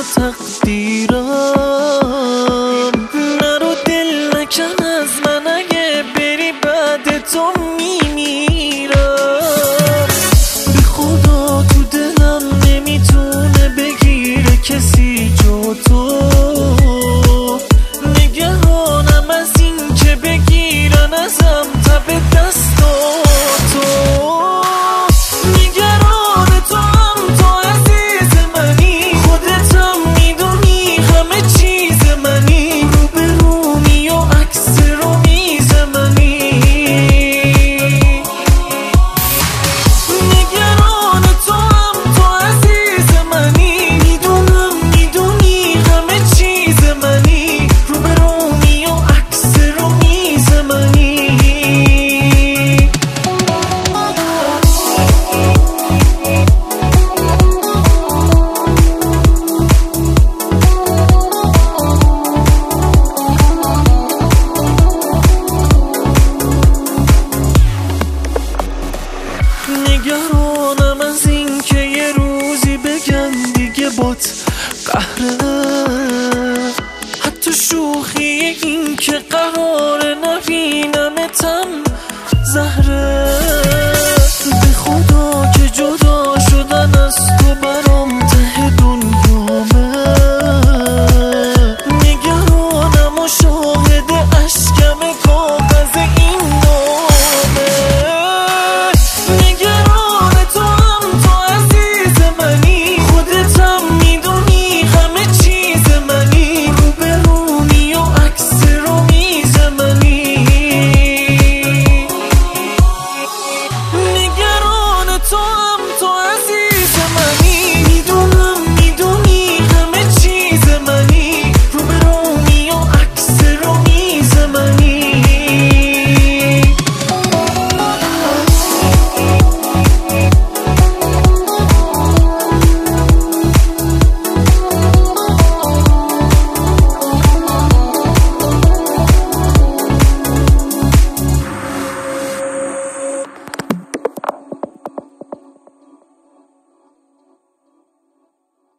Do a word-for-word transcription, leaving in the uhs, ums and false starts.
تقدیرم. نرو دل نکن از من، اگه بری بعد تو میمیرم. به خدا تو دلم نمیتونه بگیره کسی جو تو. نگرانم از این که بگیرن ازم تب دستاتو. نگران تو هم تو عزیز منی، خودتم میدونی همه چیز منی. رو به رومی و عکس رو میز منی. نگران تو هم تو عزیز منی، میدونم میدونی همه چیز منی. رو به رومی و عکس رو میز منی. نگرانم از این که یه روزی بگن دیگه بات قهره. حتی شوخی این که قراره نبینمتم زهره. به خدا که جدا شدن از تو برام ته دنیامه. نگرانم و شاهد اشکم کاغذ این نامه. نگران تو هم تو عزیز منی، خودتم میدونی همه چیز منی. رو به رومی و عکس رو میز منی. نگران تو هم